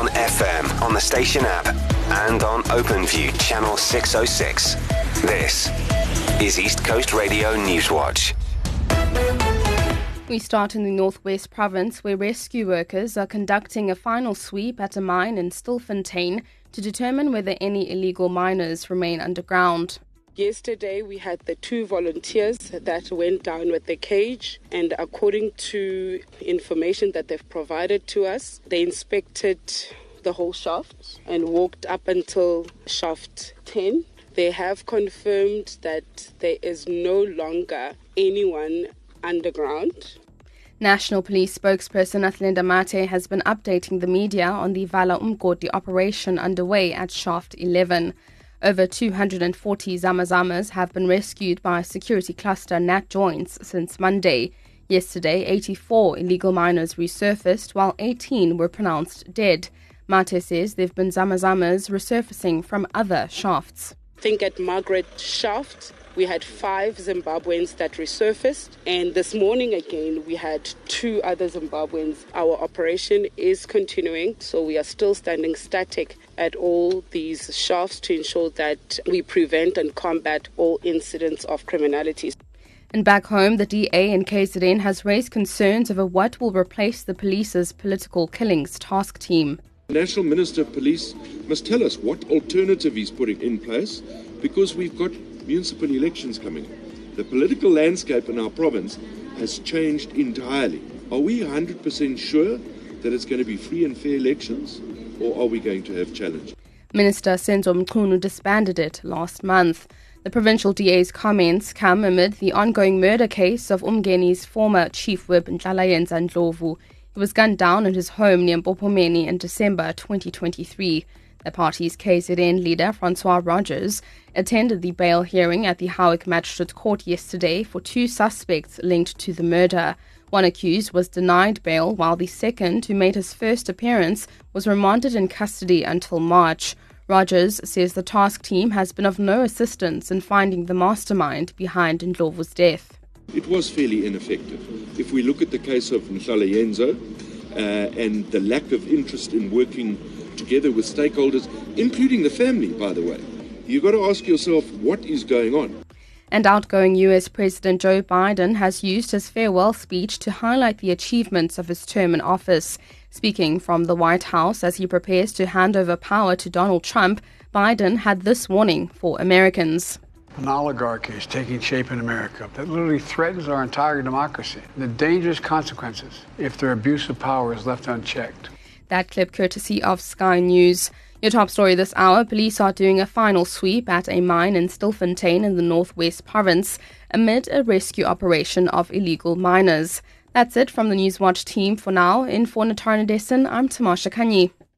on FM, on the station app, and on OpenView Channel 606. This is East Coast Radio Newswatch. We start in the Northwest Province, where rescue workers are conducting a final sweep at a mine in Stilfontein to determine whether any illegal miners remain underground. Yesterday, we had the 2 volunteers that went down with the cage, and according to information that they've provided to us, they inspected the whole shaft and walked up until shaft 10. They have confirmed that there is no longer anyone underground. National Police spokesperson Athlenda Mate has been updating the media on the Vala Umgodi operation underway at Shaft 11. Over 240 Zamazamas have been rescued by security cluster Nat Joints since Monday. Yesterday, 84 illegal miners resurfaced, while 18 were pronounced dead. Mate says there have been Zamazamas resurfacing from other shafts. I think at Margaret Shaft, we had 5 Zimbabweans that resurfaced, and this morning again we had 2 other Zimbabweans. Our operation is continuing, so we are still standing static at all these shafts to ensure that we prevent and combat all incidents of criminality. And back home, the DA in KZN has raised concerns over what will replace the police's political killings task team. The National Minister of Police must tell us what alternative he's putting in place, because we've got municipal elections coming up. The political landscape in our province has changed entirely. Are we 100% sure that it's going to be free and fair elections, or are we going to have challenge? Minister Senzo Mchunu disbanded it last month. The provincial DA's comments come amid the ongoing murder case of Umgeni's former chief whip Nhlalayenza Ndlovu. He was gunned down at his home near Mpopomeni in December 2023. The party's KZN leader, Francois Rogers, attended the bail hearing at the Howick Magistrate Court yesterday for 2 suspects linked to the murder. One accused was denied bail, while the second, who made his first appearance, was remanded in custody until March. Rogers says the task team has been of no assistance in finding the mastermind behind Ndlovu's death. It was fairly ineffective. If we look at the case of Nhlalayenza and the lack of interest in working together with stakeholders, including the family, by the way, you've got to ask yourself what is going on. And outgoing US President Joe Biden has used his farewell speech to highlight the achievements of his term in office. Speaking from the White House as he prepares to hand over power to Donald Trump, Biden had this warning for Americans. An oligarchy is taking shape in America that literally threatens our entire democracy. The dangerous consequences if their abuse of power is left unchecked. That clip courtesy of Sky News. Your top story this hour: police are doing a final sweep at a mine in Stilfontein in the Northwest Province amid a rescue operation of illegal miners. That's it from the Newswatch team for now. In for Natarna Dessen, I'm Tamasha Kanyi.